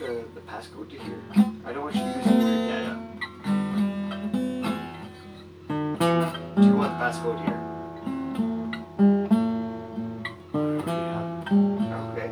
the passcode to here? I don't want you using your. Yeah. Do you want the passcode here? Okay.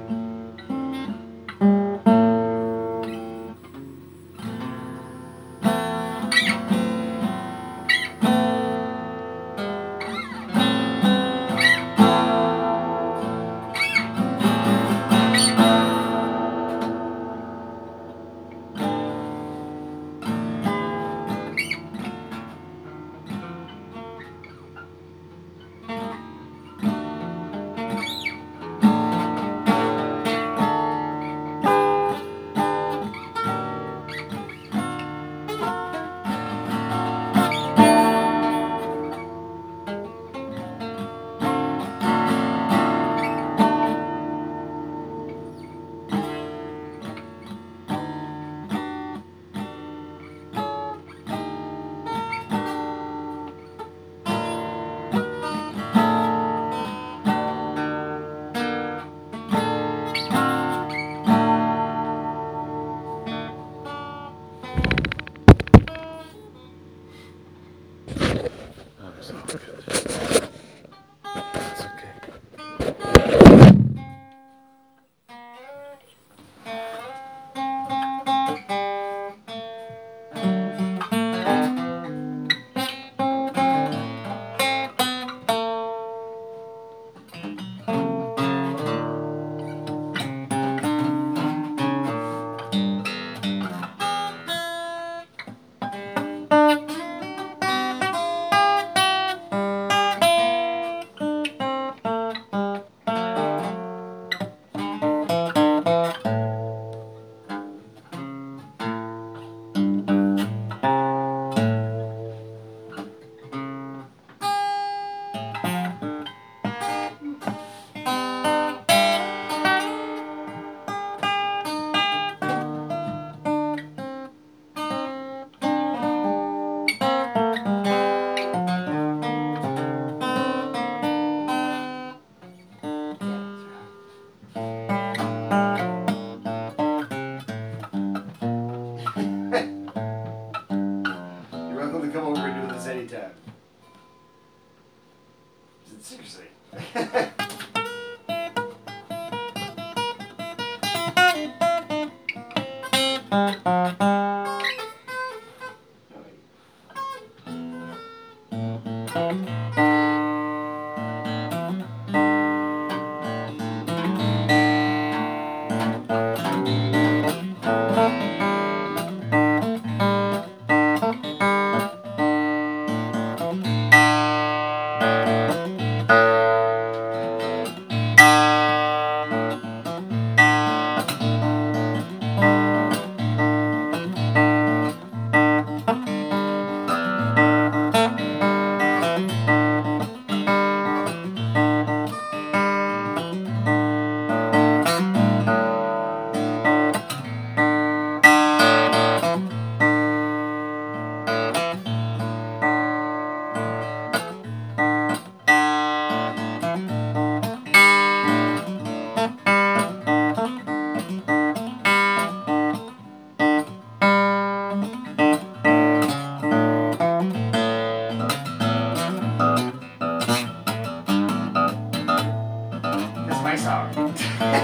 You're welcome to come over and do this anytime. Seriously. That's my song.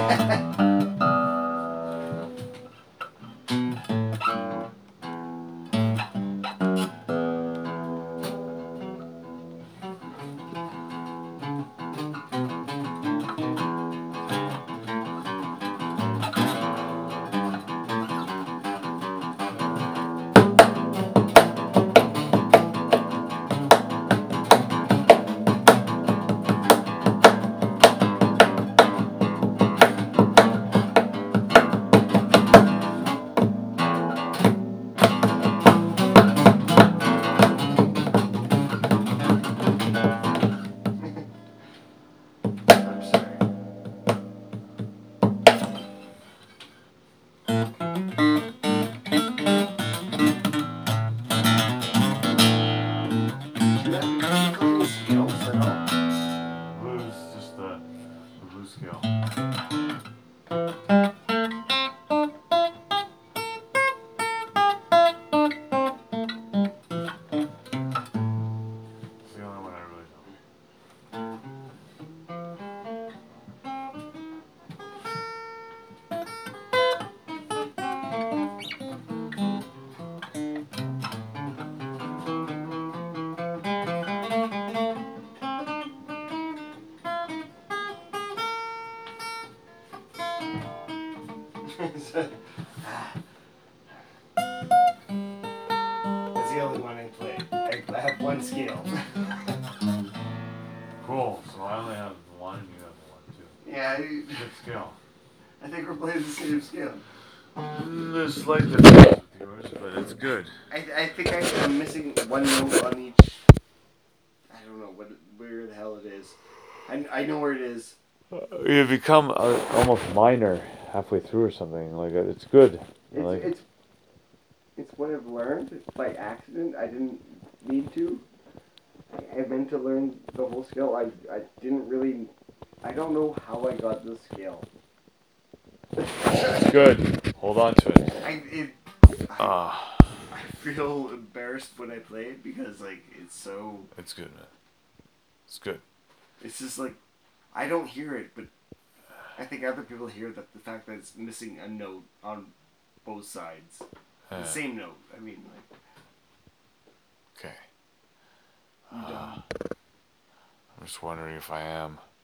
I'm sorry. Do you have any scales at all? Blues, just the blues scale. scale. Cool. So I only have one, and you have one too. Yeah, Good scale. I think we're playing the same scale. There's slight differences with yours, but it's good. I think I'm missing one note on each. I don't know where the hell it is. I know where it is. You become almost minor halfway through or something. Like it's good. It's what I've learned by accident. I didn't need to. I meant to learn the whole scale. I didn't really. I don't know how I got this scale. It's good. Hold on to it. I feel embarrassed when I play it because like it's so. It's good, man. It's good. It's just like I don't hear it, but I think other people hear that the fact that it's missing a note on both sides, the same note. I mean, like. Okay. You done? I'm just wondering if I am.